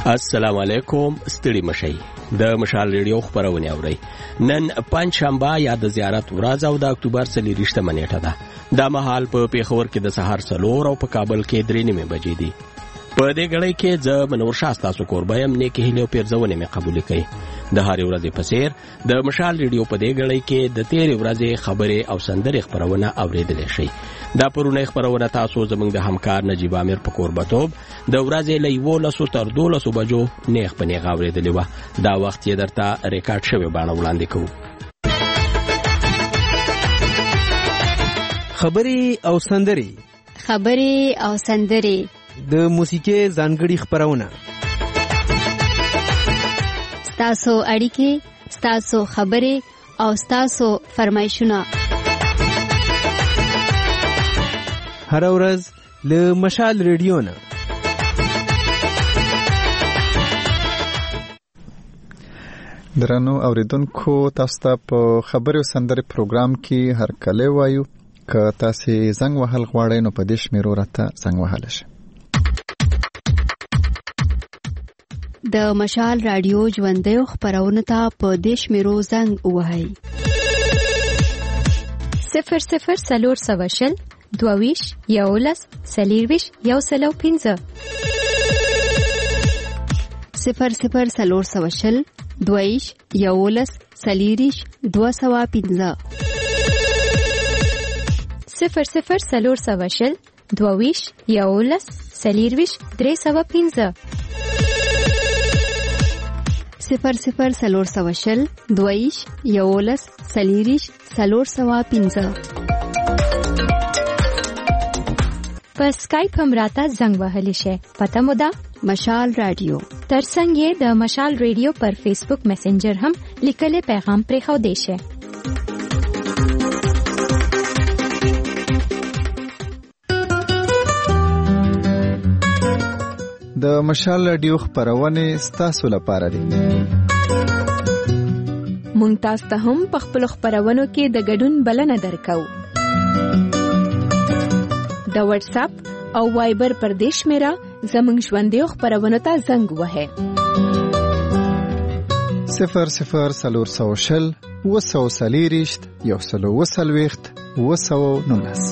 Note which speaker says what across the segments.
Speaker 1: السلام علیکم. ستړي مشئ. د مشال ریډیو خبرونه اورئ. نن پنځشنبه یا د زیارت ورځ او د اکتوبر 23 نیټه ده. د مهال په پیښور کې د سهار 4 او په کابل کې 3 بجې دي. په دې غړي کې ز منور شاستا سو قربایم نیک هیلو پیرځونه می قبول کړي. د هاري ورځې په سیر د مشال ریډیو په دې غړي کې د 13 ورځې خبره او سندري خبرونه اوریدل شي. دا پرونه خبرونه تاسو زموږ د همکار نجیب امیر په قربتوب د ورځې له 11 تر 12 بجو نیغ په نیغ اوریدلی و. دا وخت یې درته ریکارډ شوی باندې وړاندې کوو.
Speaker 2: خبري او سندري
Speaker 3: د موسیقي ځانګړي خبرونه،
Speaker 2: ستاسو اړیکې، ستاسو خبري او ستاسو فرمایشونه
Speaker 3: هر ورځ له مشال ریډیو نه.
Speaker 4: درنو اوریدونکو، تاسو ته په خبرو سندري پروګرام کې هر کله وایو که تاسو زنګ وهل غواړئ نو په دې شمیرو راته زنګ وهل شي.
Speaker 2: د مشال رادیو ژوندۍ خبرونه ته په دې شمیرو زنګ وهئ.
Speaker 5: 00 سلور سواشل دوویش یولس سلیرویش یو سلو 15
Speaker 2: 00 سلور سواشل دوویش یولس سلیریش 215
Speaker 5: 00 سلور سواشل دوویش یولس سلیرویش 315
Speaker 2: 00 سلور سواشل دوویش یولس سلیریش 315
Speaker 5: په سکایپ هم راته زنګ وهلی شي. پته مو ده
Speaker 2: مشال رادیو.
Speaker 5: ترڅنګ یې د مشال ریډیو پر فیسبوک میسنجر هم لیکلي پیغام پرېښو دی شي.
Speaker 4: د مشال رادیو خبرونه ستاسو لپاره دي.
Speaker 5: مونږ تاسو ته هم په خپل خبرونو کې د ګډون بلنه درکو. د واتس اپ او وایبر پر دیش میرا زمنګ ژوندۍ خبرونه ته زنګ وهه.
Speaker 4: 00 سلور سوشل وسو سلیریشت یو سلو وسلويخت وسو نونس.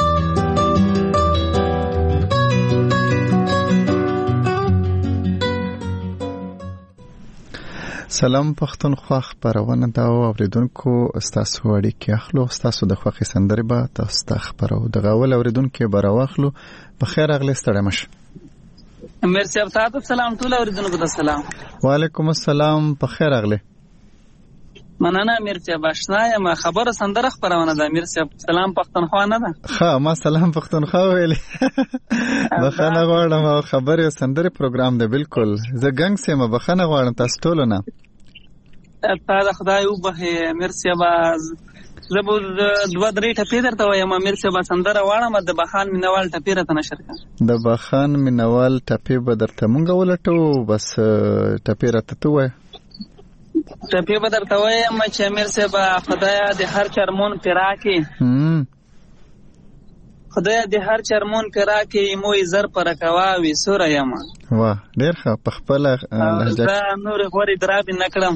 Speaker 4: سلام پښتونخوا خبرونه دا اوریدونکو، تاسو اړیکې اخلو، تاسو د خوښي سندري به تاسو ته خبرو د غول اوریدونکو به راوخلو. په خیر اغلی ستړی مش.
Speaker 6: امیر صاحب تاسو سلام ټول اوریدونکو ته سلام.
Speaker 4: وعلیکم السلام. په خیر اغلی.
Speaker 6: مننه امیر صاحب. آشنا یم خبره سندره خبرونه ده. امیر صاحب سلام پښتونخوا نه ده؟
Speaker 4: ها ما سلام پښتونخوا ویلې. بخنه غواړم، خبره سندره پروګرام ده. بالکل زه ګنګ سم بخنه غواړم تاسو ټول نه.
Speaker 6: تا خدای وبخې امیر صاحب. زه به 2-3 ټپې درته وایم امیر صاحب. سندره واړم د بخان مینوال ټپې راته نشر کړه.
Speaker 4: د بخان مینوال ټپې به درته مونږ ولټو. بس ټپې راته تو وای.
Speaker 6: ټپې به درته وایم چې امیر صاحب خدایا د هر چرمون پیرا کې خدایا د هر چرمون پیرا کې موي زر پر کواوي سوره یم.
Speaker 4: واه ډیر ښه. په خپل لهجه
Speaker 6: زه نور غوري دراب نکړم.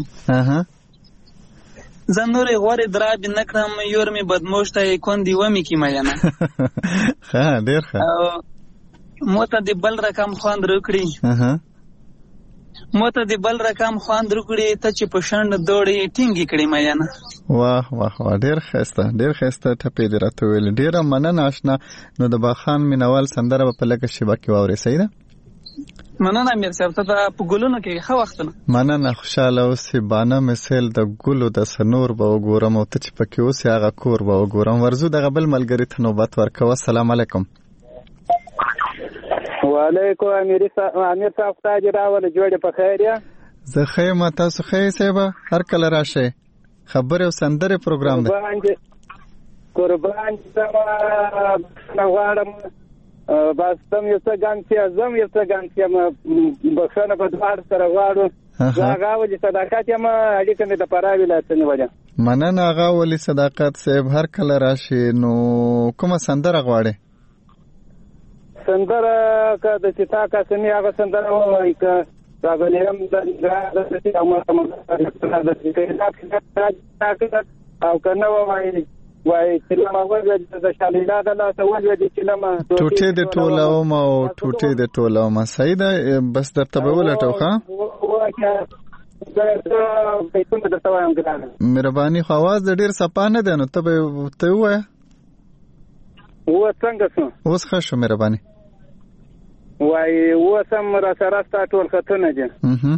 Speaker 6: زه نور غوري دراب نکړم یور می بدموشته کوندي ومي کی مینه.
Speaker 4: ها ډیر ښه.
Speaker 6: موته د بل رقم خواند رکړي. موته د بل رقم خواند رکړي ته چې په شند دوړې ټینګي کړي مینه.
Speaker 4: واه واه واه ډیر ښه. ډیر ښه ټپې درته ویل. ډیر مننه آشنا. نو د بخان مینوال سندره په لکه شبکه واوري صحیح ده.
Speaker 6: مننه امیر صاحب. ته په ګلونو کې ښه وخت نه.
Speaker 4: مننه. خوشاله اوسې. بانه مثال د ګلو د سنور به وګورم او ته چې پکې اوسې هغه کور به وګورم. ورزو دغه بل ملګری ته نوبت ورکوه. السلام علیکم.
Speaker 7: وعلیکم امیر صاحب. تاج راول جوړ په خیر یا؟
Speaker 4: زه خیر. ما تاسو خیر صاحب. هر کله راشه. خبره او سندره پروګرام ده. قربان سما نغواړم. بس تم یو څه ګانتیا زم یو څه ګانتیا ما بخښنه په دوار سره غواړم. هغه ولې صداقت یم اړیکه مې د پراوی لاسنه وجه. مننه هغه ولې صداقت صاحب. هر کله راشي. نو کومه سندره غواړي؟
Speaker 7: سندره که د چتا کا سمي هغه سندره وای که راغلم د راځي او او کنه وای چې ما وځي د شالیلا د لا سوال دي چې لما
Speaker 4: ټوټه د ټولاو ما او ټوټه د ټولاو ما صحیح ده بس درته به ولټو ښا مهرباني خو आवाज د ډیر صفانه ده نو ته وای
Speaker 7: و څنګه څه
Speaker 4: اوس ښه شو مهرباني
Speaker 7: وای و سم را سره ټول خطونه دي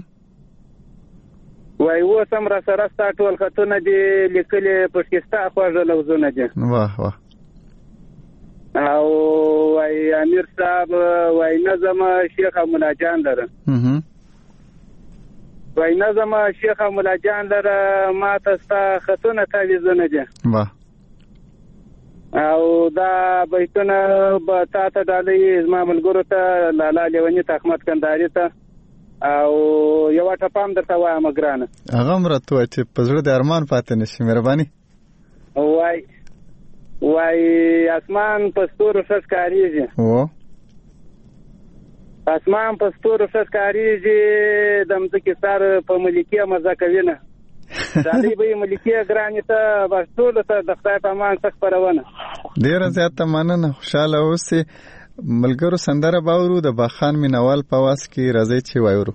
Speaker 7: وای و سم را سره ټول خطونه دي لیکلي پښتستا خوږه لوزونه دي
Speaker 4: واه واه
Speaker 7: او وای امیر صاحب وای نظم شیخ مولا جان لره وای نظم شیخ مولا جان لره ما تاسو خطونه تعویزونه دي
Speaker 4: واه
Speaker 7: او دا بیتونه به تاسو ډالې زما ملګرو ته لالا لیونی ته احمد کندهاري ته او یو ټپام درته وایم ګرانه
Speaker 4: هغه مرته چې په زړه د ارمان پاتې نشي مهرباني
Speaker 7: وای اسمان په ستورو ښکاریږي اسمان په ستورو ښکاریږي د مځکې سر په ملکیه مزه کوي نه دالي به ملکیه ګرانه ته ورټول ته د خدای په امان څخه پرونه
Speaker 4: ډیر زیاته مننه خوشاله اوسئ ملګرو سندره باورو د باخان مینوال په واس کې راځي چې وایورو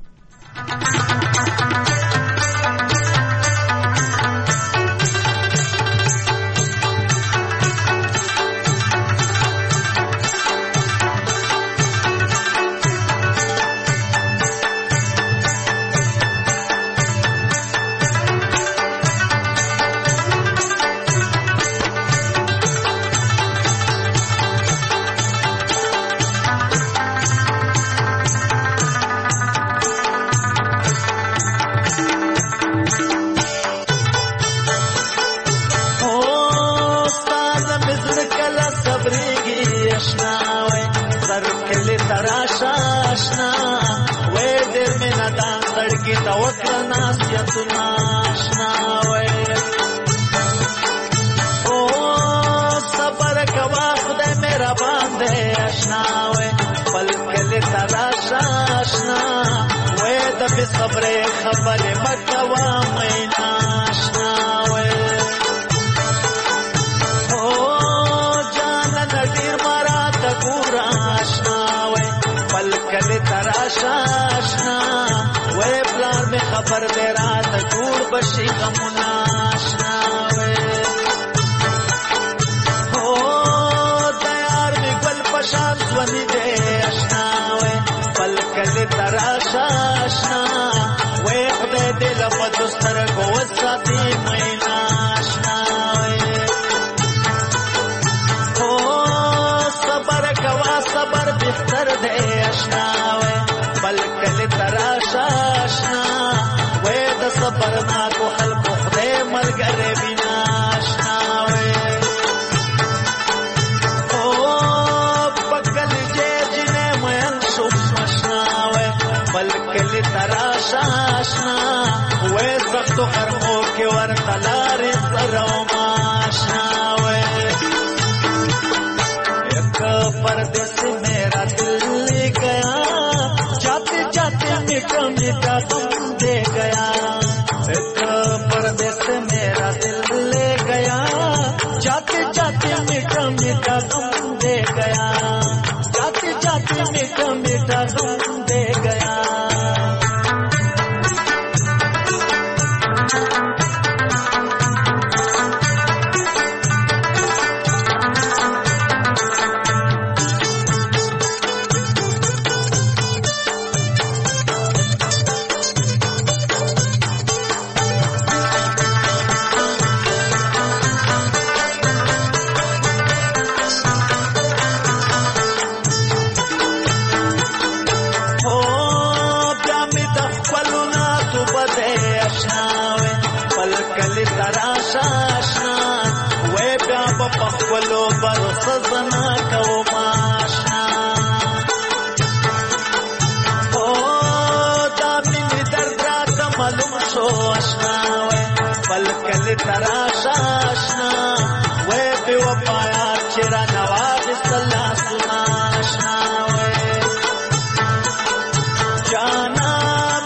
Speaker 8: جانا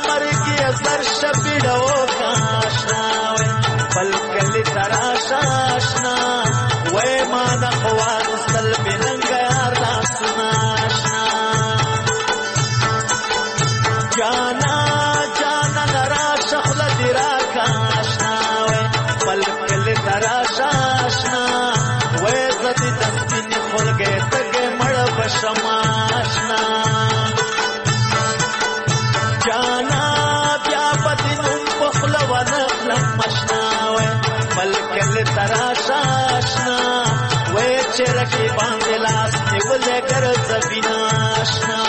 Speaker 8: تراشا آشنا وای ما د خوانو سلبی ننګ یار لاسونه آشنا جانا جانا نراشا خلا دی راکا آشنا وای پلکل تراشا آشنا وای زدی دستین خلگه تگه مړ بشم آشنا جانا بیا بدینم بخلا ونخلم مشنا وای پلکل تراشا آشنا وای چرکی باندې لاس نیولې ګرځ بنا آشنا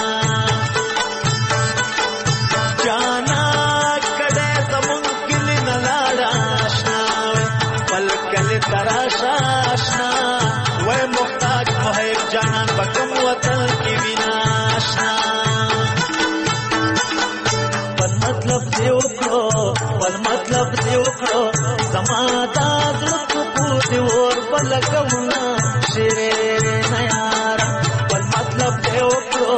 Speaker 8: جانا کډه زمون کلی نه لاړه آشنا پلکل تراشا آشنا وای محتاج محب جانان بکم وطن کی وینا آشنا ول مطلب دی وکړو زما دا زړه کو دی ور بلګونا شیرین یار ول مطلب دی وکړو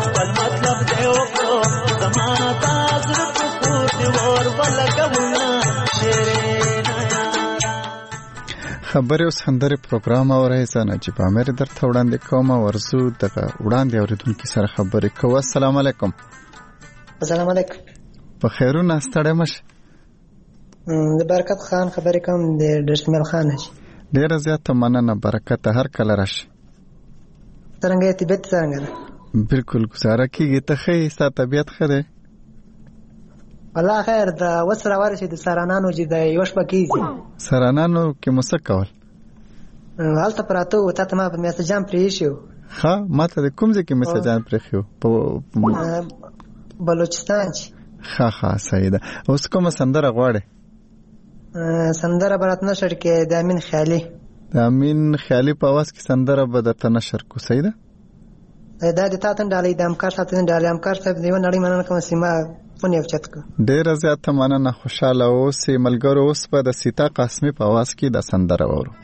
Speaker 8: زما دا زړه کو دی ور بلګونا شیرین یار.
Speaker 4: خبرې اوس هندره پروګرام اورئ زنه چې په امر درته وړاندې کوم ورزو دغه وړاندې اوریدونکو سره خبرې کوم. السلام علیکم.
Speaker 9: السلام علیکم.
Speaker 4: په خیرونه ستړی مشه.
Speaker 9: د برکت خان خبرې کوم د دشمل خان شي.
Speaker 4: ډیره زیاته مننه برکت هر کله راشي.
Speaker 9: څنګه طبیعت څنګه ده؟
Speaker 4: بالکل گزاره کیږي ته ښه ستا طبیعت ښه دی؟
Speaker 9: والله خیر د وسره ورشي د سرانانو چې د یو شپه کېږي.
Speaker 4: سرانانو کې مو څه کول؟
Speaker 9: هلته پراته وو تا ته ما په میسجان پرېښي وو.
Speaker 4: ښه ما ته د کوم ځای کې میسجان پرېښي وو؟
Speaker 9: بلوچستان چې.
Speaker 4: ښه صحیح ده. اوس کومه سندره غواړې؟
Speaker 9: سندره به راته نشر کې د امین خیالي.
Speaker 4: د امین خیالي په اواز کې سندره به درته نشر کو. صحیح ده؟
Speaker 9: دا د تا ته ډالۍ د همکار صاحب ته ډالۍ همکار صاحب د یوه نړۍ مننه کوم سیمه فون یو چت کو.
Speaker 4: ډیره زیاته مننه خوشاله اوسې ملګرو. اوس به د سیتا قاسمي په اواز کې د سندره واورو.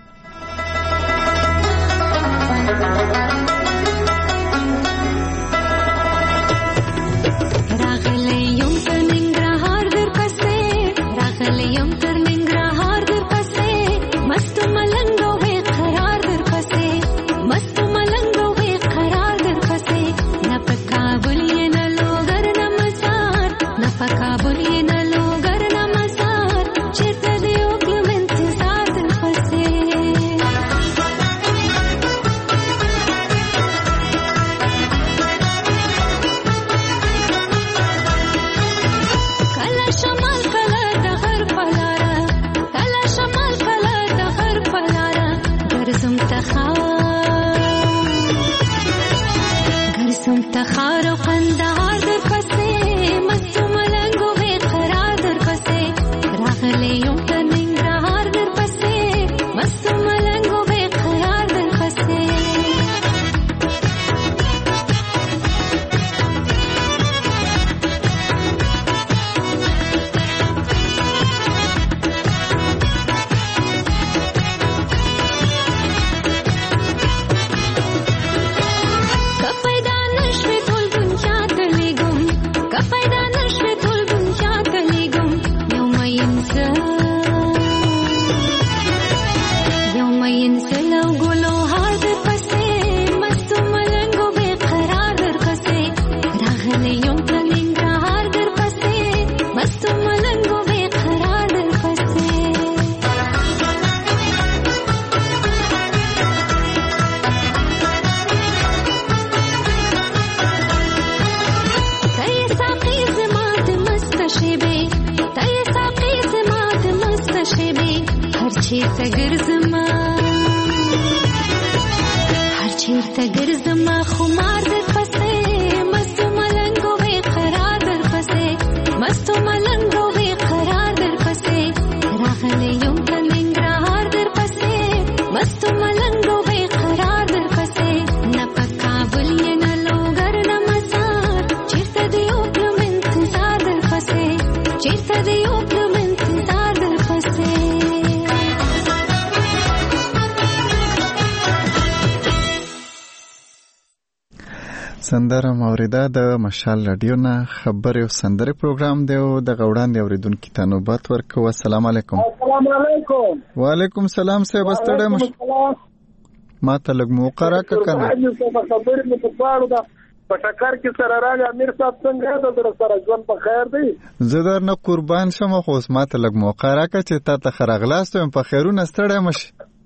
Speaker 4: سندره موریده د مشال رادیو نه خبرې او سندره پروګرام دی او د غوړان دی اوریدونکو ته نوبت ورکو. السلام علیکم.
Speaker 7: السلام علیکم.
Speaker 4: وعلیکم السلام. صاحب ستړی مش ما ته لګ موقع راکړه کنه
Speaker 7: خبرې مې په پاړو دا په ټکر کې سره راځي. امیر صاحب څنګه ده در سره ژوند په خیر دی؟
Speaker 4: زه درنه قربان شم خو ما ته لګ موقع راکړه چې تا ته خرغلاستم په خیرونه ستړی مش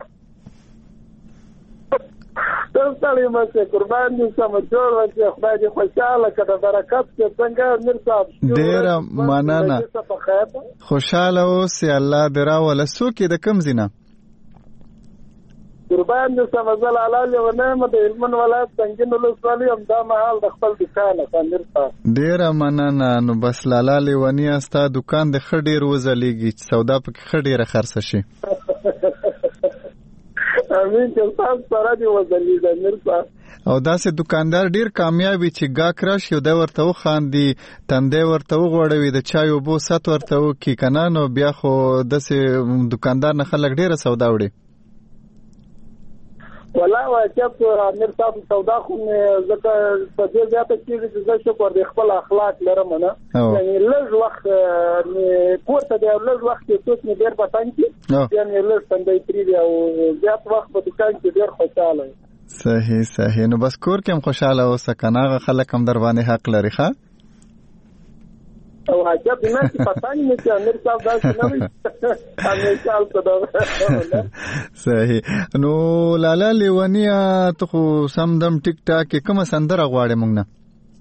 Speaker 7: تاسو مې قربان دي سم جوړ ورته خدای دې خوشاله کړه برکت کې څنګه امیر صاحب
Speaker 4: ډیر مننه خوشاله اوسې الله دې راوله سوکې د کم زینه
Speaker 7: قربان دي سم زلاله له نعمت علمن ولایت څنګه نو لسوالي هم دا محل د خپل دکان امیر صاحب
Speaker 4: ډیر مننه. نو بس لاله لیونی استا دکان د خډیر وزلیږي سودا پکې خډیره خرڅ شي.
Speaker 7: امین چې تاسو سره دی وزلی د امیر صاحب
Speaker 4: او داسې دکاندار ډیر کامیابی چې گاک راشي د ورته وخاندي تندې ورته وغوړوي د چای او بو سات ورته وکي کنه نو بیا خو داسې دکاندار نه خلک ډیره سودا وړي.
Speaker 7: والله واجب امیر صاحب سودا خو زکه په دې ځای کې چې شکر د خپل اخلاق لرم نه یعنی لږ وخت پورته دی لږ وخت کې څوک نه ډیر پټان کی یعنی لږ څنګه پری او زیات وخت په دکان کې ډیر خوشاله.
Speaker 4: صحیح نو بس کور کې هم خوشاله اوسه کنه غ خلک هم در باندې حق لري ښا
Speaker 7: او عجب نه چې پتانګ نه چې امیر صاحب دا نه امیر صاحب ته
Speaker 4: صحیح. نو لاله لیونیا ته خو سم دم ټیک ټاک کوم سندره غواړې مونږ نه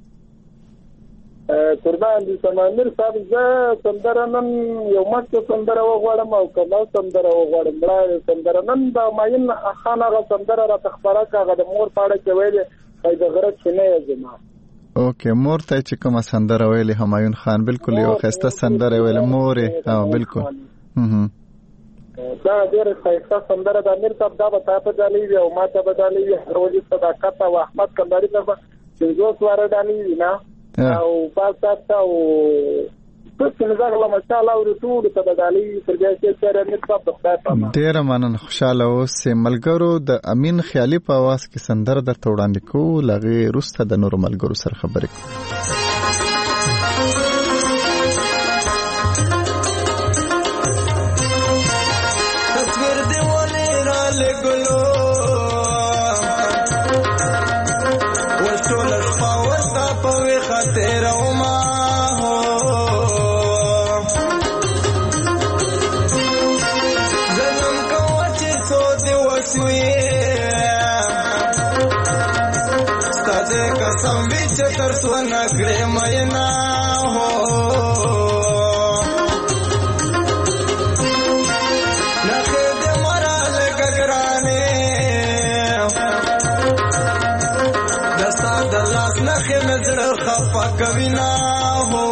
Speaker 7: قربان دي سم امیر صاحب زه سندره نن یو مکه سندره وغواړم او کله سندره وغواړم بل سندره نن دا ماین خانه غ سندره را تخبره کاغه د مور پاړه کې ویلې د غرض شنه زما
Speaker 4: اوکې مور ته چې کومه سندره ویلې همایون خان بالکل یو خسته سندره ویلې مورې او بالکل
Speaker 7: دا ډېر ښایسته سندره د امیر صاحب دا به تا په ډالۍ وي او ما ته به ډالۍ وي هرولي صداقت او احمد کنداري ته به پنځوس واره ډالۍ وي نه او پاس صاحب او څه نظر ماشاءالله او ټول ته د ډالۍ پر ځای چې سره امیر صاحب د خدای په امان
Speaker 4: ډېر مننه خوشاله اوسې. ملګرو د امین خیالي په आवाज کې سندره درته وړاندې کوو لغې وروسته د نورو ملګرو سره خبرې کوو.
Speaker 8: تصویر دی ولې را لګلو وشول شپه وستا په خاطر او ما تر سونه کړې مېنا هو نخې دې مرال ګګرانې دستا د لاس نخې مزړه خفا کوي نا هو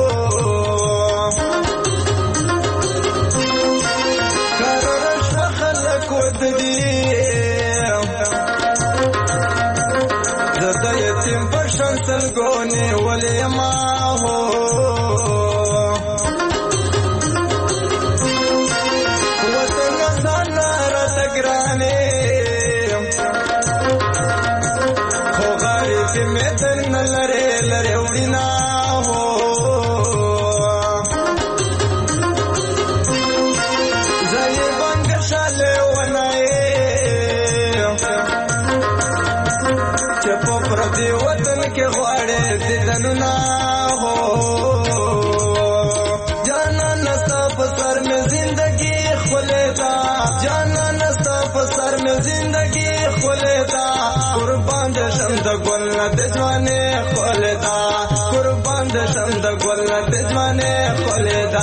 Speaker 8: کارش خلک ودی زده یتیم پشن سلگونی ولی ما ہو وطن سانا رتگرانے خو غریبی میں دن لرے لرے وڑینا ہو زی بانگ شالے ونائے چپو پردی وطن کے غواړې دیدنو نا ہو جانا نستا پسر میں زندگی خلیدا جانا نستا پسر میں زندگی خلیدا قربان دې شم د ګل د ځواني خلیدا قربان دې شم د ګل د ځواني خلیدا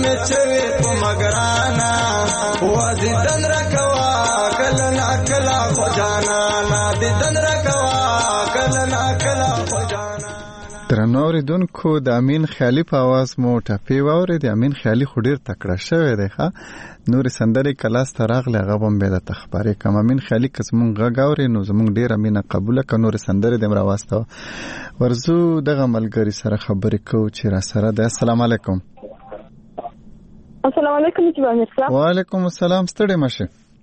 Speaker 8: می چوي په مګرانا وادي دن رکوا کله نا کلا خو جانا نا دي دن رکوا کله نا کلا خو جانا.
Speaker 4: درنو اوریدونکو د امین خیالي په आवाज مو ټپې واورې. د امین خیالي خو ډیر تکړه شوی دی ښه نور سندرې کلاس ته راغله هغه هم به د تخبارې کم امین خیالي که زمونږ غږ اوري نو زمونږ ډیر امینه قبوله که نور سندرې دې راواستوه. ورځو دغه ملګري سره خبرې کوو چې را سره ده. السلام علیکم.
Speaker 10: السلام علیکم چې
Speaker 4: وعلیکم السلام. ستړي مشه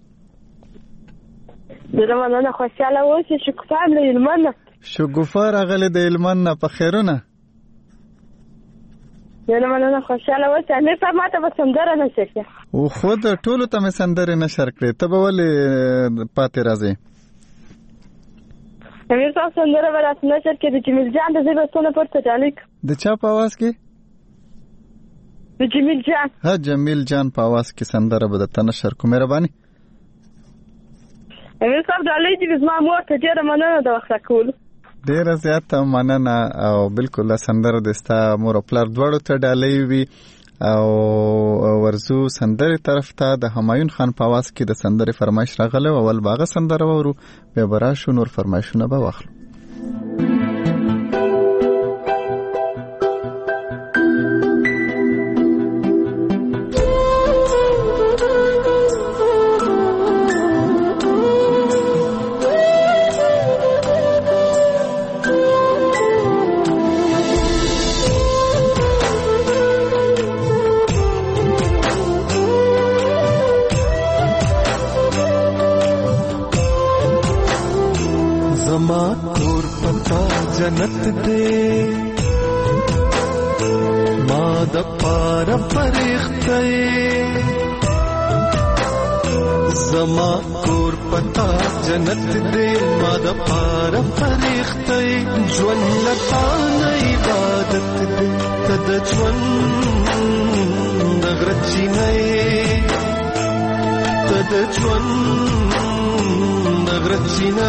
Speaker 10: زه مننه خوشاله اوسې شکوفار له هلمند.
Speaker 4: شګوفه راغلی د هلمند نه په خیرونه.
Speaker 10: زه مننه خوشاله اوسې. امیر صاحب ماته به سندره نشر کړې
Speaker 4: او خود ټولو ته مې سندرې نشر کړې ته به ولې پاتې راځې؟
Speaker 10: امیر صاحب سندره به راته نشر کړې د جمیل جان د زه به څونه پورته ډالۍ کړم.
Speaker 4: د چا په آواز کې؟
Speaker 10: د جمیل جان.
Speaker 4: ها جمیل جان په آواز کې سندره به درته نشر کوم. مهرباني
Speaker 10: امیر صاحب ډالۍ دې زما مور ته ډېره مننه د وخت راکولو.
Speaker 4: ډیره زیاته مننه او بالکل سندره د ستا مور او پلار دواړو ته ډالۍ وي. او ورزو سندرې طرف ته د همایون خان په आवाज کې د سندرې فرمایش راغله. اول باغه سندره وورو بیا براشو نور فرمایشونه به واخلو.
Speaker 8: جنت دے ما د پار فرښتې زما کور پتا جنت دے ما د پار فرښتې ژوند لتا نه عبادت دے تد ژوند غرچی نه تد ژوند غرچی نه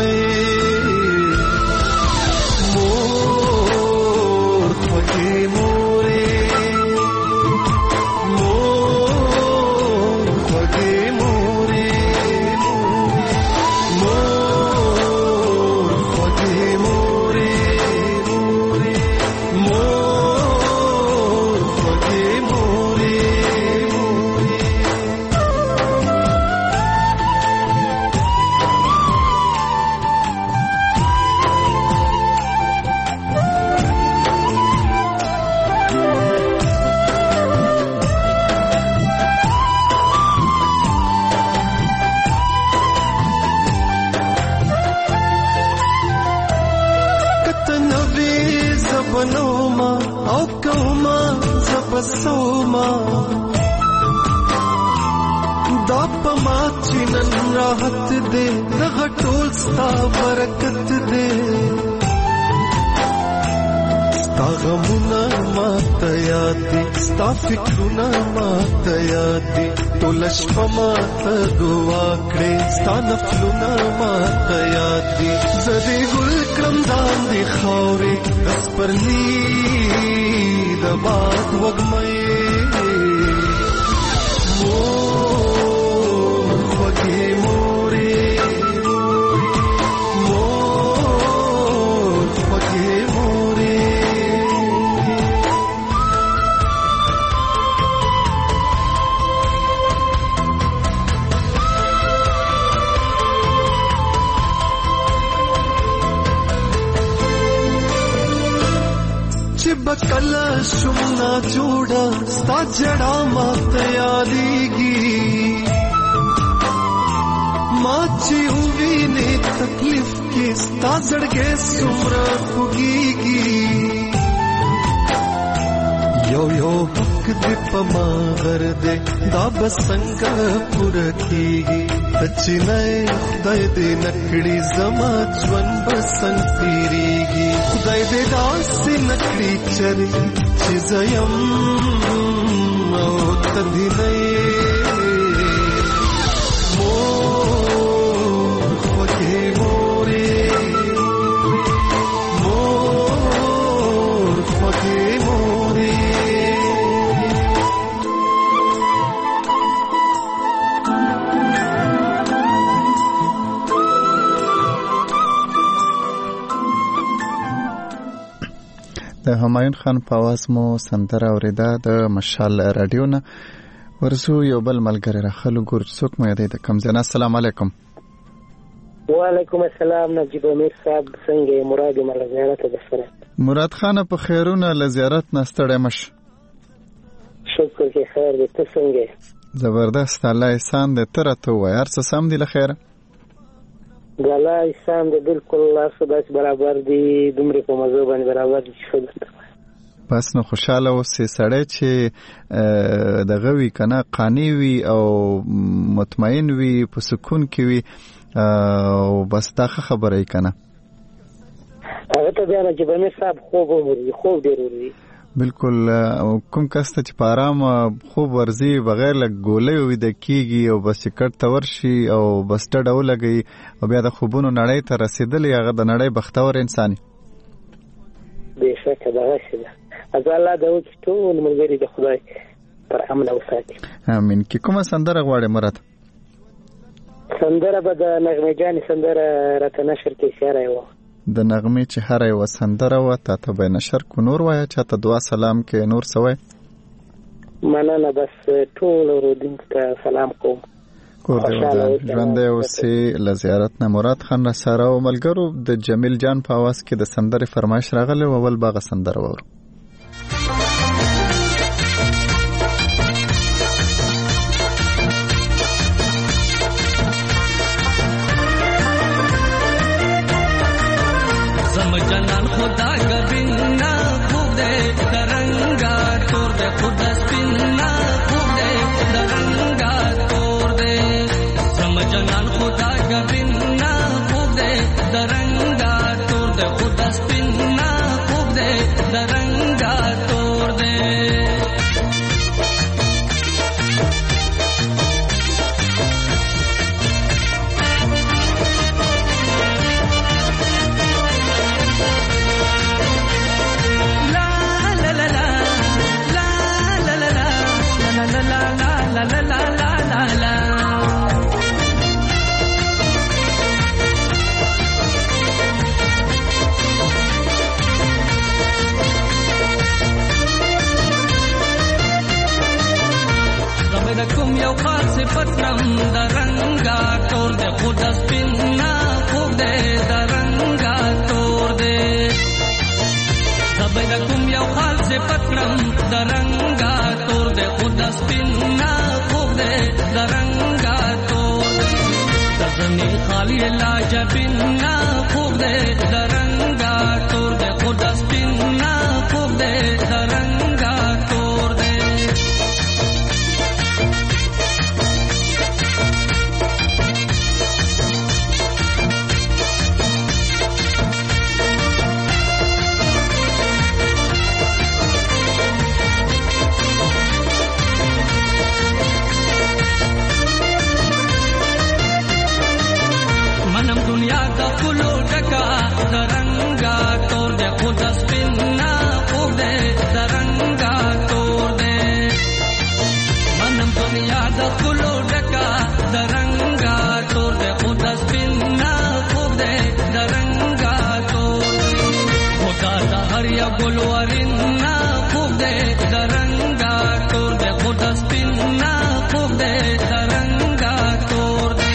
Speaker 8: راحت دے دغه ټول ستا برکت دے ستا غمونه ماته یاد دي ستا فکرونه ماته یاد دي ټول شپه ماته دعا کړې ستا نفلونه ماته یاد دي زه دې ګل کړم ځان دې خاورې د سپرلي د باد وږمې بکلا شمنا جوڑا ستا جڑا مات یادیگی ماچی ہوئی نے تکلیف کی ستا زڑگے سمرا خوگیگی یو یو حق دی پما غردے دا بسنگ پورکیگی تچی نئے خدای دے نکڑی زما جون بسنگ تیریگی خدای دے داسی نکڑی چلی چیزیم او تدی نئے مور خوگی موری مور خوگی موری
Speaker 4: د همایون خان په आवाज مو سندره اوریده د مشال رادیو نه. ورسو یو بل ملګری راخلو ګور څوک مې دی د کم ځای. السلام علیکم.
Speaker 11: وعلیکم السلام. نجیب امیر صاحب څنګه؟ مراد مل زیارت د سره. مراد
Speaker 4: خان په خیرونه ل زیارت نستړې مش.
Speaker 11: شکر کې خیر دې. ته څنګه؟
Speaker 4: زبردست. الله احسان دې تر ته وای هر څه سم دي له خیره.
Speaker 11: ګلا احسان دې بالکل الله سبحانه برابر دي. دومره په مزه باندې برابر دي. شکر.
Speaker 4: بس نو خوشاله اوسې سړی چې دغه وي کنه قانی وي او مطمئن وي په سکون کې وي او بس دا خبره یې کنه.
Speaker 11: هغه ته بیا چې به مې صاحب خوب ډېر ورځي.
Speaker 4: بالکل. کوم کس ته چې په آرام خوب ورځي بغیر له ګولۍ ویده کېږي او بس چې کټ ته ورشي او بس ډډه ولګوي او بیا د خوبونو نړۍ ته رسېدلی هغه د نړۍ بختور انسان وي.
Speaker 11: بېشکه دغسې ده. از الله د وکړي ټول ملګري د خدای پر امن او ساتي.
Speaker 4: امین. کې کومه سندره غواړې مراد؟
Speaker 11: سندره به د نغمه جانې سندره راته نشر کې اشاره وه.
Speaker 4: د نغمې چې هره یوه سندره وه تا ته به نشر کو نور وایه چاته دعا سلام کې نور څه وایه؟
Speaker 11: مننه. بس ټول اورېدونکو ته سلام کوم.
Speaker 4: کور دې ودان ژوندی اوسې. له زیارت نه مراد خان را سره او ملګرو د جمیل جان په اواز کې د سندرې فرمایش راغلی و. اول به هغه سندره واورو.
Speaker 12: جنان خدا گبینا خوب دے درنگا تور دے خدا سپینا خوب دے درنگا تور دے سم جنان خدا گبینا خوب دے درنگا تور دے خدا سپینا خوب دے درنگا تور دے کوم یو خاص پتنم درنګا تور دے خدا سپینا خوب دے درنګا تور دے زبر کوم یو خاص پتنم درنګا تور دے خدا سپینا خوب دے درنګا تور دے دزنی خالی لاج بنا خوب دے درنګا تور دے خدا سپینا خوب دے درنګا تور دے منم دنیا کا فلو ڈکا درنگا تور دے خدا سپینا خوب دے درنگا تور دے منم دنیا کا فلو ڈکا درنگا تور دے خدا سپینا خوب دے درنگا تور دے خدا دا ہر یا گلوارنا خوب دے درنگا تور دے خدا سپینا خوب دے درنگا تور دے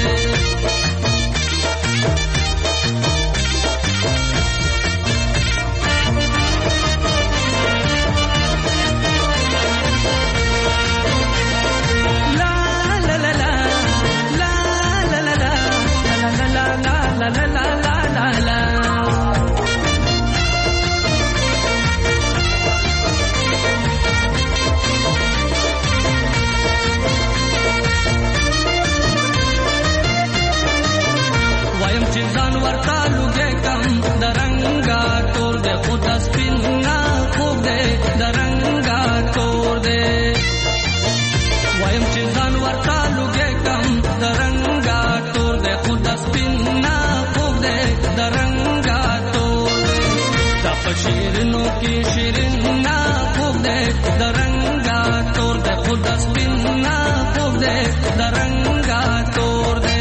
Speaker 12: وایم چې ځان ورته لوګې کم درنګا تور دے خدا سپینا خوب دے درنګا تور دے وایم چې ځان ورته لوګې کم درنګا تور دے خدا سپینا خوب دے درنګا تور دے دا شیرینو کې شیرینا خوب دے درنګا تور دے خدا سپینا خوب دے درنګا تور دے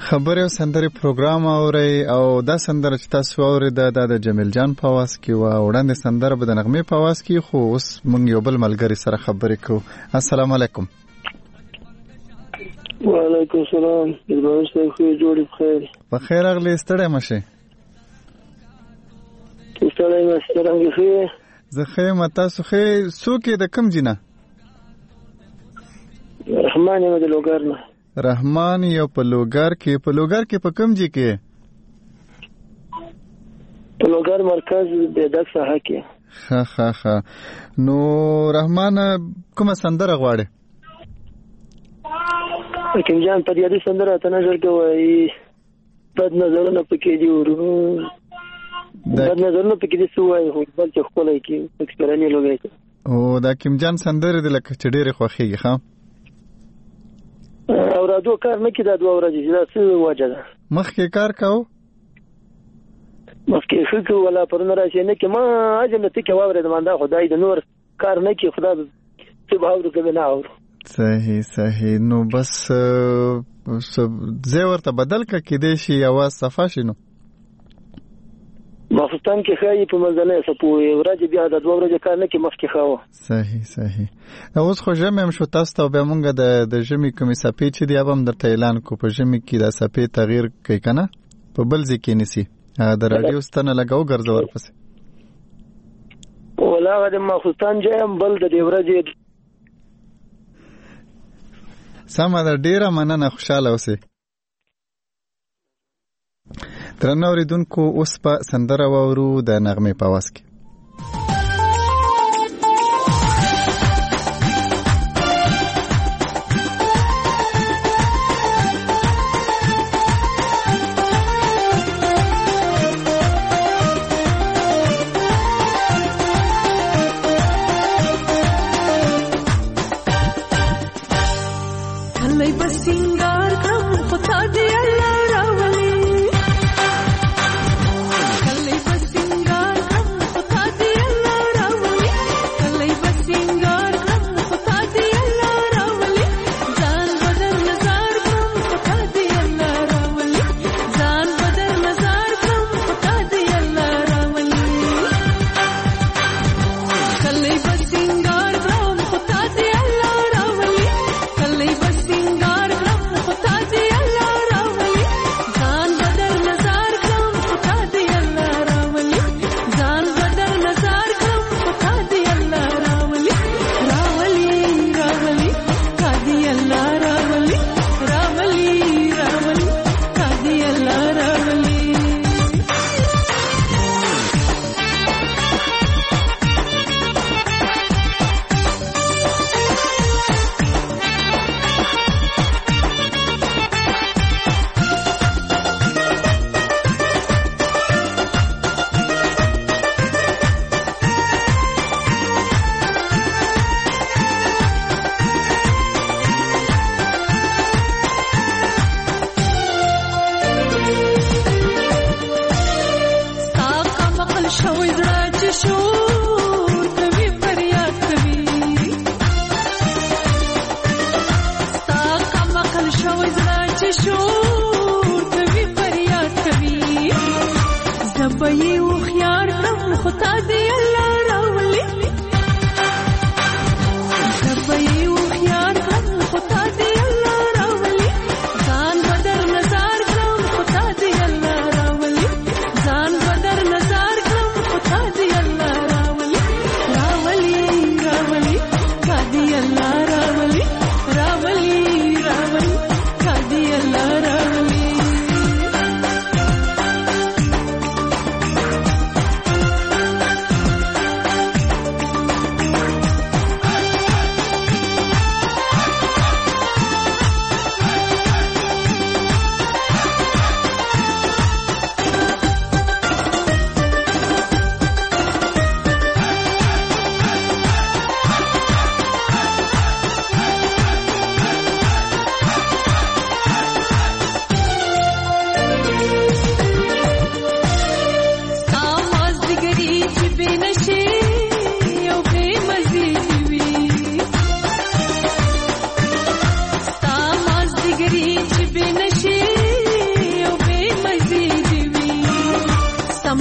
Speaker 4: خبرې او سندرې پروګرام اوري او دا سندره چې تاسو اوري د جمیل جان په आवाज کې و وړاندې سندره به د نغمې په आवाज کې خو اوس موږ یو بل ملګری سره خبرې کوو. السلام علیکم.
Speaker 13: وعلیکم السلام. ابراهیم صاحب خو جوړ بخیر.
Speaker 4: بخیر اغلی ستړی مشه.
Speaker 13: ستړی مشه څنګه خې؟
Speaker 4: زه خې تاسو خې څوک د کم جنہ؟
Speaker 13: رحمان یم د لوګر نه.
Speaker 4: رحمان یو په لوګر کې په کم ځای کې؟
Speaker 13: په لوګر مرکز د دک ساحه کې.
Speaker 4: ها نو رحمان کومه سندره غواړي؟
Speaker 13: کوم جان په دې سندره ته نظر کوي بد نظرونه پکې دي ورو بد نظرونه پکې دي سوای خو بل څه خپلای کې اکسپرانی لوګي.
Speaker 4: او دا کوم جان سندره د لکه چډيره خوخيږي ها؟
Speaker 13: او رادو کار نه کیدا دوه ورځې دا څه وجه ده؟
Speaker 4: مخکې کار کاو؟
Speaker 13: مخکې شو ولا پرونه راشي نه کې ما اجم ته کې واورې د ماندا خدای د نور کار نه کې خدا څه باور کوي نه اور.
Speaker 4: صحیح نو بس زه ورته بدل کې دې شي आवाज صفه شي نو
Speaker 13: ماخستان کې خای په منځنه سپوي ورځ بیا د دوه ورځې کار نه کې مخکې خاو.
Speaker 4: صحیح اوس خو ژمه هم شو تاسو ته به مونږ د ژمي کومې سپې چې دی هم درته اعلان کو په ژمي کې د سپې تغییر کوي کنه په بل ځکه نسی د رادیو ستنه لګاو ګرځو ورپسې
Speaker 13: ولا د ماخستان جام بل د دې ورځې
Speaker 4: سمه ده. ډیره مننه خوشاله اوسئ. درنو اوریدونکو اوس په سندره واورو د نغمې په आवाज کې.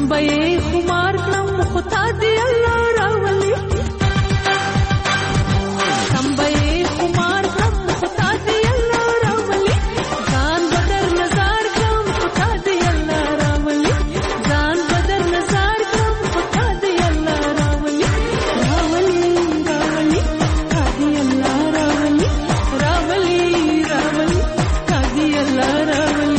Speaker 14: تنبې خمار کړم خدا دې الله راولي تنبې خمار کړم خدا دې الله راولي ځان بدر نظر کړم خدا دې الله راولي ځان بدر نظر کړم خدا دې الله راولي راولي راولي قاضي الله راولي راولي راولي قاضي الله راولي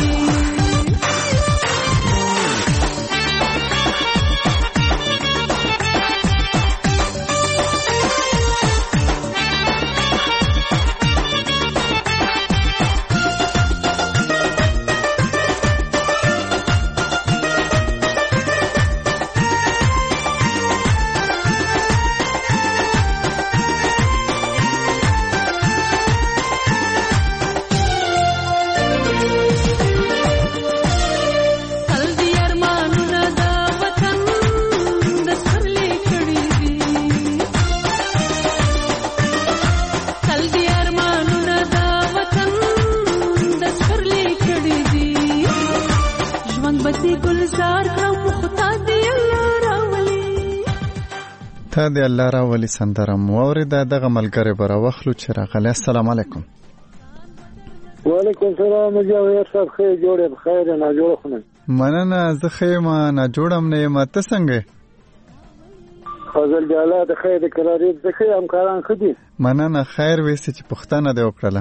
Speaker 4: ته دې الله راولي سندره مو اورېده دغه ملګری به راوخلو چې راغلی. السلام علیکم.
Speaker 13: وعلیکم السلام مجاور صاحب خیر جوړې بخیر نه جوړ خونه
Speaker 4: مننه زه ښه یم نه جوړم نه یم ته څنګه
Speaker 13: فضل جاله د خیر د قرارې د ښه همکاران ښه دي
Speaker 4: مننه خیر ویسې چې پښتنه دې وکړله.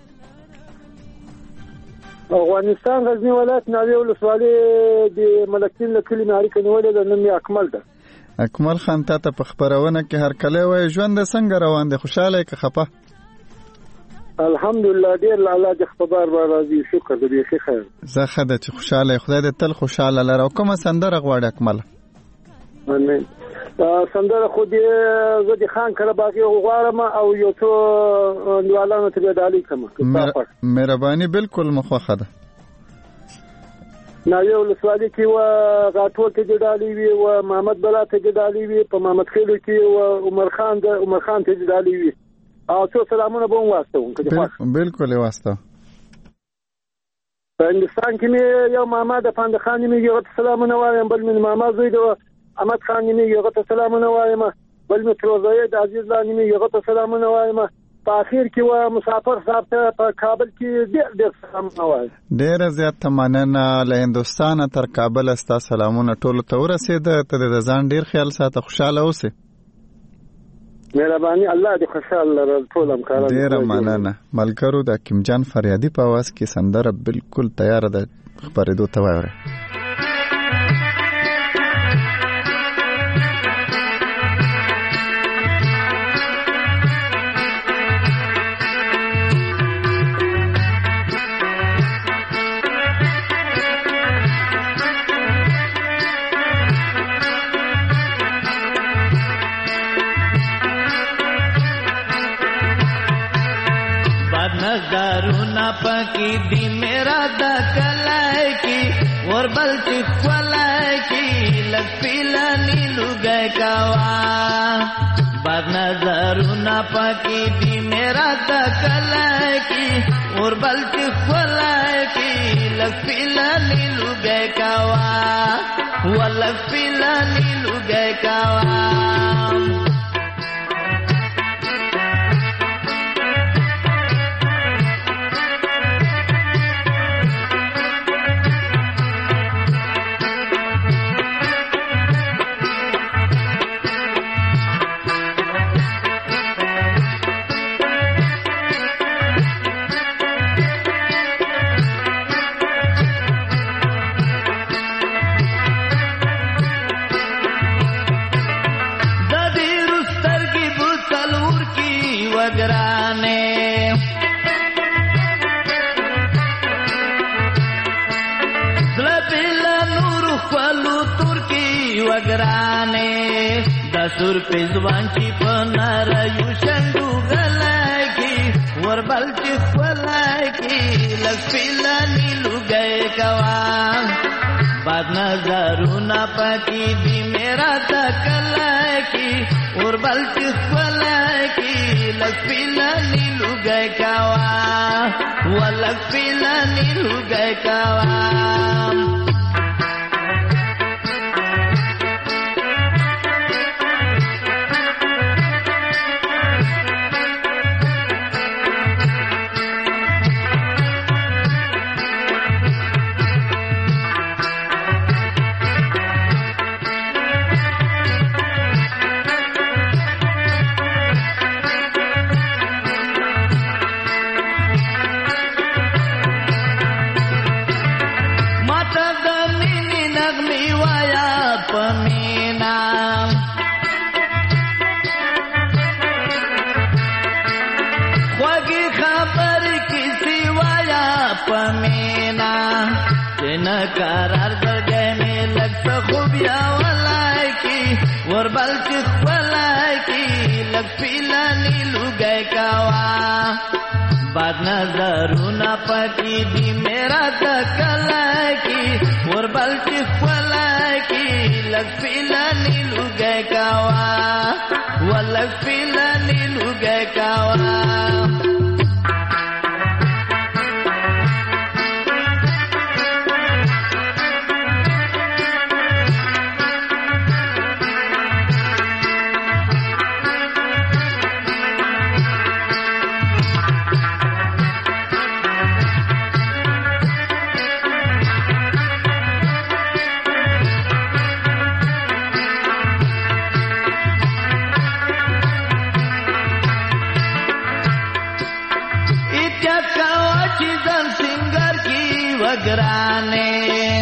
Speaker 13: افغانستان غزنی ولایت ناوې ولسوالۍ د ملکتین له کلي نه اړیکه نیولې ده. نوم یې اکمل ده.
Speaker 4: اکمل خان ته په خبرونه کې هر کله وای ژوند څنګه روان دی خوشاله که خپه؟
Speaker 13: الحمدلله ډیر الله دې خبر بار راضي شکر دې ښه خیر
Speaker 4: زه خدای چې خوشاله خدای دې تل خوشاله لره. کومه سندره غواړې اکمل؟
Speaker 13: امين. سندره خو دې زه د خان کړه باقي غواړم او یو څو نیوالانو ته به دالي کوم.
Speaker 4: مهرباني بالکل مخوخه ده.
Speaker 13: ناوې ولسوالۍ کې و غاټول ته جدالي وي و محمد بلا ته جدالي وي په محمد خیلو کې و عمر خان ته جدالي وي او څو سلامونه به واسطو.
Speaker 4: بالکل واسطو.
Speaker 13: په هندستان کې مې یو محمد افند خان مې یو سلامونه وایم بل مې محمد زوی د احمد خان مې یو سلامونه وایم بل مې تروزید عزیز الله مې یو سلامونه وایم په اخر کې و مسافر صاحب ته په کابل کې ډېر سلامونه وایم.
Speaker 4: ډېر زیات مننه له هندستان تر کابل ستا سلامونه ټول ته ورسېده. ته د ځان ډېر خیال ساته خوشاله اوسې.
Speaker 13: مهرباني الله دې خوشاله لره ټول همکاران.
Speaker 4: ډېره مننه ملګرو. د حکیم جان فریادي په आवाज کې سندره بالکل تیار ده خبرېدو ته واورئ.
Speaker 15: नजरुना पकी दी मेरा दकलाई की और बलती फलाई की लग पीला नीलू गए कावा बद नजरुना पकी दी मेरा दकलाई की और बलती फलाई की लग पीला नीलू गए कावा वो लग पीला नीलू गए कावा दसुर पेजवांची पनार युषंडू गलाकी वरबल चिपलाकी लक्ष्मीला नीलू गए कवां बाद नजरू ना पाकी दी मेरा तकलाकी वरबल चिपलाकी लक्ष्मीला नीलू गए कवां वो लक्ष्मीला नीलू गए कवां نغمی وایا پمینا خوږی خبر کسی وایا پمینا تینا قرار درگئے میں لگتا خوبیا والای کی وربل چخ والای کی لگ پیلا نیلو گئے کوا باد نظرونا پکی دی میرا دکلای کی وربل چخ والای کی لگ پیلا نیلو گئے کوا ولگ پیلا نیلو گئے کوا وگرانے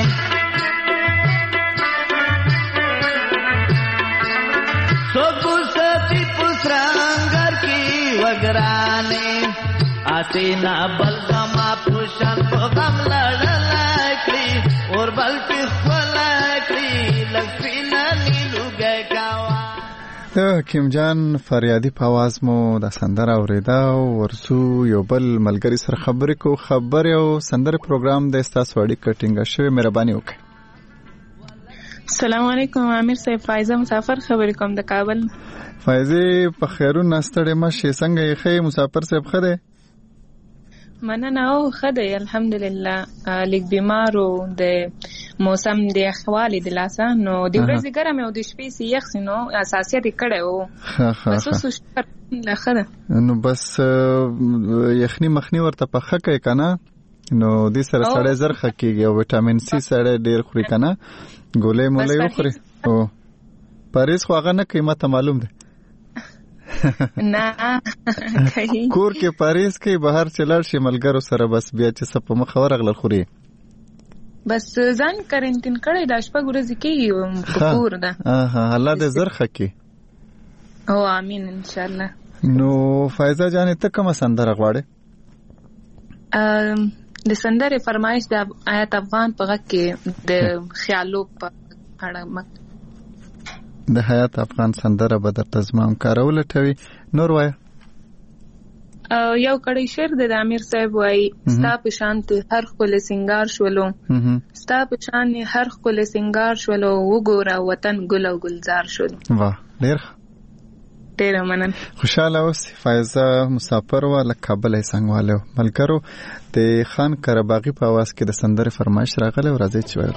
Speaker 15: سوکو ستی پسرانگر کی وگرانے آتی نا بلغما پوشن کو غم لڑلاکلی اور بلتی خلاکلی لگفی نیلو گئے کاوا
Speaker 4: حکیم جان فریادی په आवाज مو د سندره اوریدا او ورسو یو بل ملګری سره خبرې کو خبر او سندره پروګرام د استاسو اړیکه ټینګه شوی مهرباني وکړئ
Speaker 16: السلام علیکم امیر صاحب فایزه مسافر خبرې کوم د کابل
Speaker 4: فایزه په خیرون نستړې مشه څنګه یې خې مسافر صاحب خده
Speaker 16: مننه او خده الحمدلله لیک بیمارو د موسم د احوال د لاسه نو د ورځې ګرم او د شپې سی یخ نو اساسیت کړه او بس اوس خده
Speaker 4: نو بس یخنی مخنی ورته پخه کوي کنه نو د سره سړی زر خکېږي او وټامین سی سره ډیر خوري کنه ګولې مولې وخوري او پاریس خو هغه نه قیمته معلوم ده
Speaker 16: نه
Speaker 4: کور کې پاریس کې بهر چلار شي ملګرو سره بس بیا چې سپ مخ ورغل خوري
Speaker 16: بس ځان کرنټین کړی د شپږ ورځې کې پکور ده
Speaker 4: الله دې زر خکې
Speaker 16: او امين ان شاء الله
Speaker 4: نو فایزه جان ته کوم سندره غواړې
Speaker 16: د سندره فرمایش د آیت افغان په غږ کې د خیالو په اړه
Speaker 4: د حیات افغان سندره به درته زما کارول ټوي نور وای
Speaker 16: یو کړي شعر د امیر صاحب وای ستا په شان هر خپل سنگار شولو ستا په شان هر خپل سنگار شولو وګوره وطن ګل او گلزار شول
Speaker 4: واه ډیر
Speaker 16: منن
Speaker 4: خوشاله اوس فایزه مسافر و له کابل څنګهواله ملګرو د خان کرباغي په आवाज کې د سندره فرمایش راغله او راځي چې وایو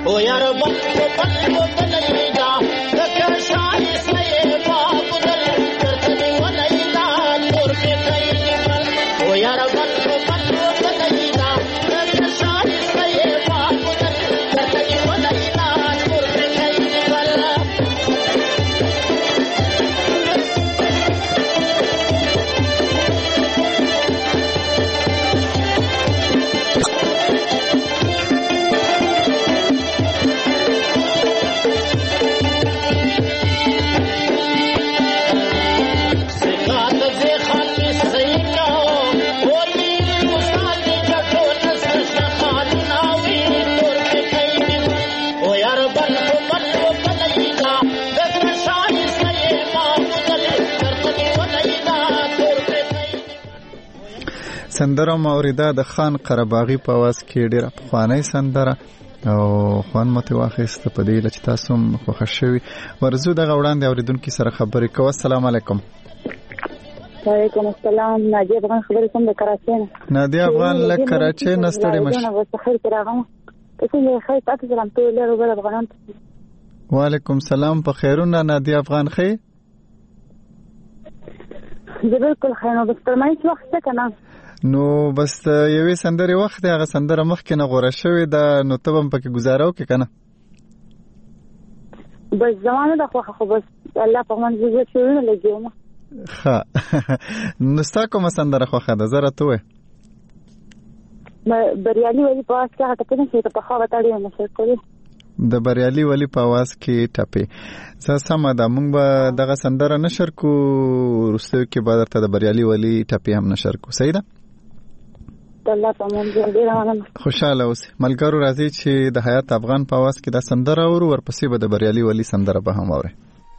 Speaker 17: او یار بل بلیدا دکر شای سوی باب دل کرتنی ولیدا تور کے کئی بل او یار بل بلیدا دکر شای سوی باب دل کرتنی ولیدا تور کے کئی بل
Speaker 4: سندره موریده د خان قرباغي په आवाज کې ډیره پخوانۍ سندره او خوان مته واخیسته په دې لچ تاسو خوښ شوي ورزو د غوړاندې اوریدونکو سره خبرې کوو. السلام علیکم.
Speaker 10: وعلیکم السلام. نادیه افغان خبرې کوم د کراچۍ نه.
Speaker 4: نادیه افغان له کراچۍ نه ستړي مشه.
Speaker 10: خیر راغم. تاسو خیر تاسو سلام ته له غوړ افغانان.
Speaker 4: وعلیکم السلام. په خیرونه نادیه افغان خیر.
Speaker 10: زه بالکل خیر نو بس پرمایي وخت څه کنه.
Speaker 4: نو بس یوې سندرې وخت هغه سندره مخکې نه غوړه شوې ده نو ته هم پکې گزاره وکړې که نه؟
Speaker 10: بس زمانه د خوښه خو بس الله په من زه شروع نه لګېږم.
Speaker 4: ښه نو ستا کومه سندره خوښه ده؟ زه راته ووایه.
Speaker 10: بریالي ولي په آواز کې هغه ټپې نه چې ته پخوا به تا ډېر نشر کړې.
Speaker 4: د بریالي ولي په आवाज کې ټپې. زه سمه ده موږ به دغه سندره نشر کو وروستیو کې به درته د بریالي ولي ټپې هم نشر کو. صحیح ده؟ خوشاله اوسئ ملګرو. راځي چې د حیات افغان په आवाज کې دا سندره اورو ورپسې به د بریالي ولي سندره به هم اورئ.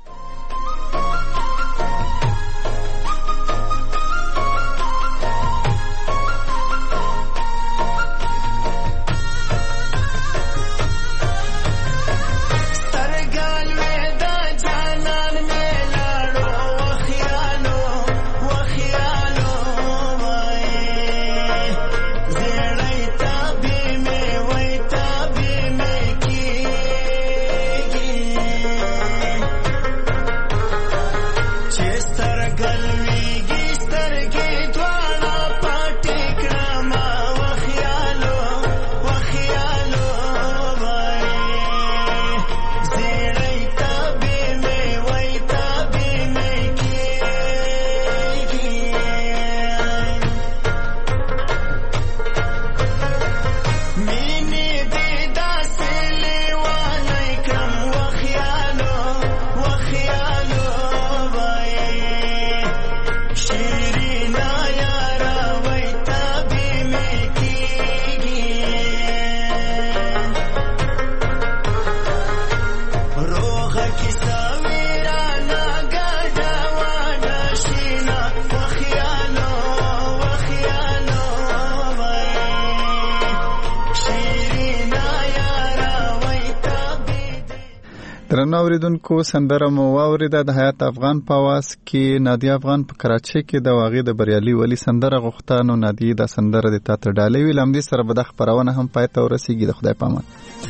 Speaker 4: درنو اوریدونکو سندره مو واوریده د حیات افغان په आवाज کې نادیه افغان په کراچۍ کې د واغې د بریالي ولي سندره غوښته. نو نادیه د سندره د تا ته ډالۍ وي. لمدې سره به د خپرونه هم پای ته ورسیږي. د خدای په امان.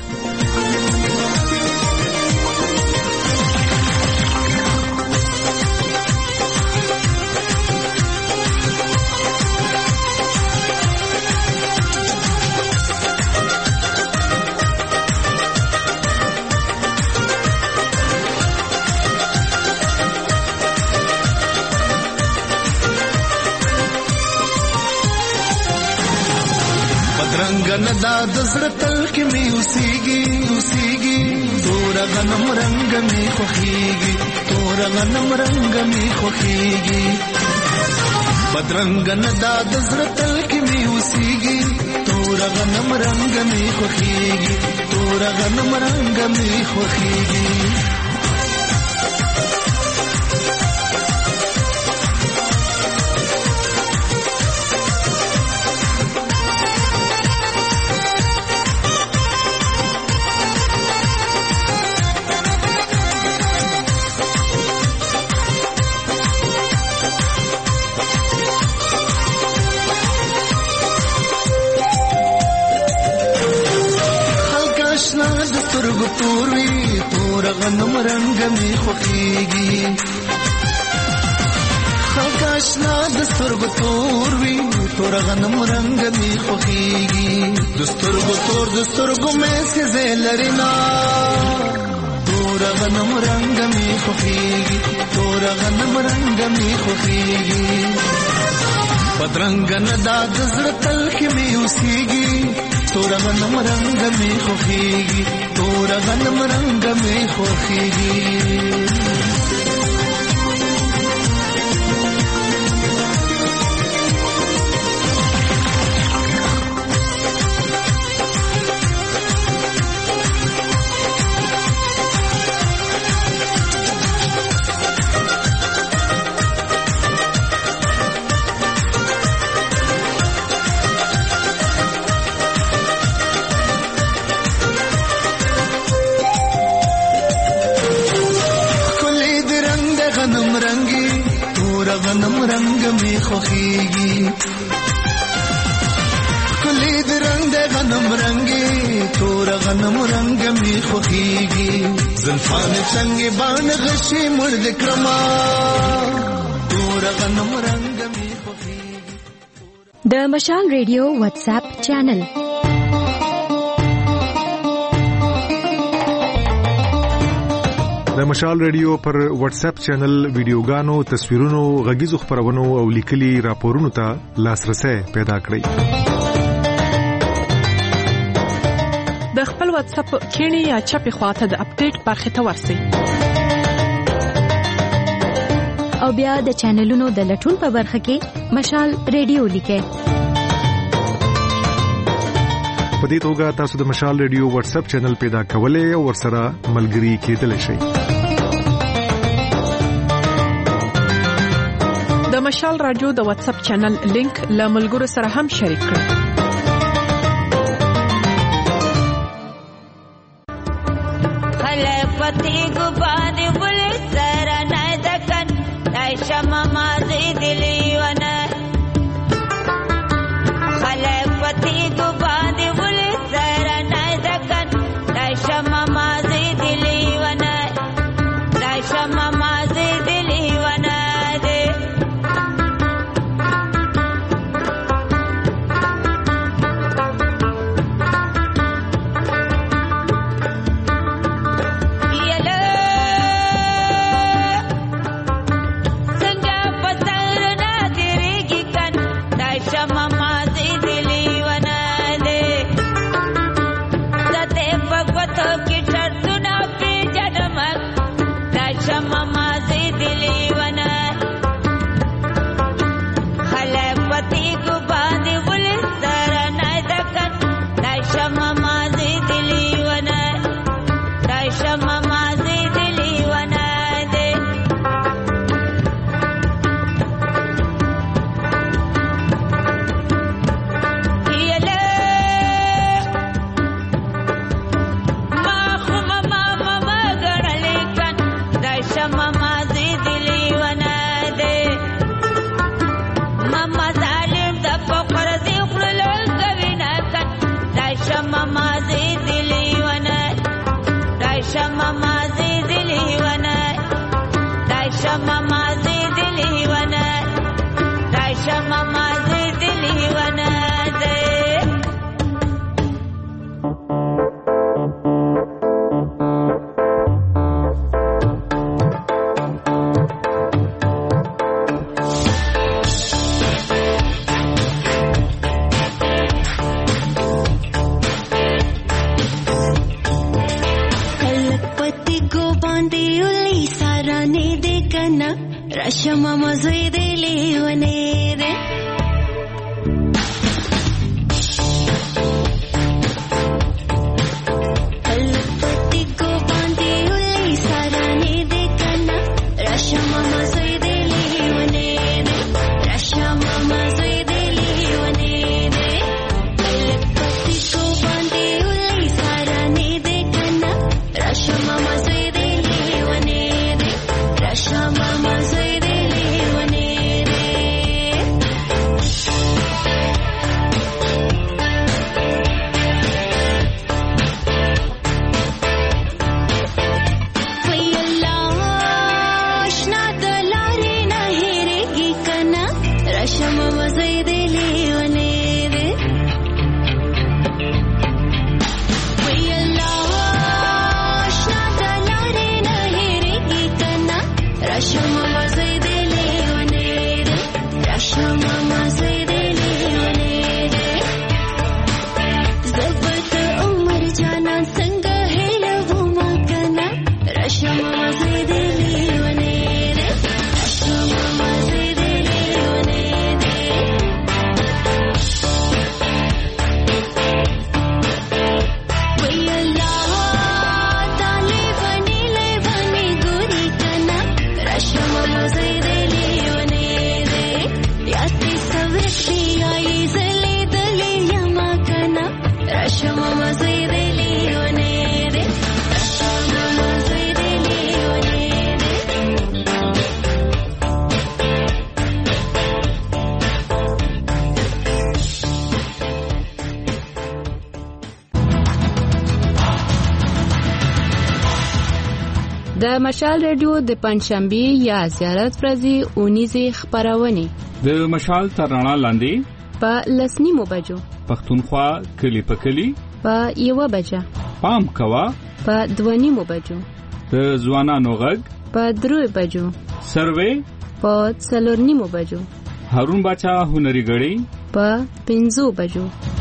Speaker 8: دا د زړه تل کې مې اوسېږي تور غنم رنگ مې خوښېږي تور غنم رنگ مې خوښېږي بدرنګ نه دا د زړه تل کې مې اوسېږي تور غنم رنگ مې خوښېږي تور غنم رنگ مې خوښېږي آشنا د سترګو تور وي تور غنم رنگ می خوخیږي خلک آشنا د سترګو تور وي تور غنم رنگ می خوخیږي د سترګو تور د سترګو مې سزه لرینا تور غنم رنگ می خوخیږي تور غنم رنگ می خوخیږي بدرنګ نه د زړه تل کې می اوسېږي تور غنم رنگ می خوخیږي تور غنم رنگ می خوخیږي غنم رنگ می خوخیږي کلی د رنگ د غنم رنگي تور غنم رنگ می خوخیږي زلفان څنګه باندې غشي مړ د کرما تور غنم رنگ می خوخیږي
Speaker 5: د مشال ریډیو واتس اپ چینل
Speaker 18: د مشال ریډیو پر واتس اپ چینل ویډیوګانو تصویرونو غږیزو خبرونو او لیکلي راپورونو ته لاسرسي پیدا کړئ
Speaker 19: د خپل واتس اپ کینی یا چپی خواته د اپډیټ برخه ته ورسئ
Speaker 5: او بیا د چینلونو د لټون په برخه کې مشال ریډیو لیکئ
Speaker 18: په دې توګه تاسو د مشال ریډیو واتس اپ چینل پیدا کولای او ورسره ملګري کېدلی شئ
Speaker 19: د مشال رادیو د واتس اپ چینل لینک له ملګرو سره هم شریک کړئ
Speaker 20: خلفتی کو باندې ول سره نه دکن دایشم ما زی دلی ونه خلفتی کو باندې ول سره نه دکن دایشم ما زی دلی ونه دایشم ما زی دلی ونه
Speaker 2: د مشال ریډیو د پنځشنبه یا زیارت ورځې اونیزه خبرونه
Speaker 21: د مشال ترانه لاندې
Speaker 2: په لسنیمو بجو
Speaker 21: پښتونخوا کلی په کلی
Speaker 2: په 1 بجه
Speaker 21: پام کوا
Speaker 2: په 2 بجو
Speaker 21: د ځوانانو غږ
Speaker 2: په 3 بجو
Speaker 21: سروې
Speaker 2: په 4 بجو
Speaker 21: هارون بچا هنري غړي
Speaker 2: په 5 بجو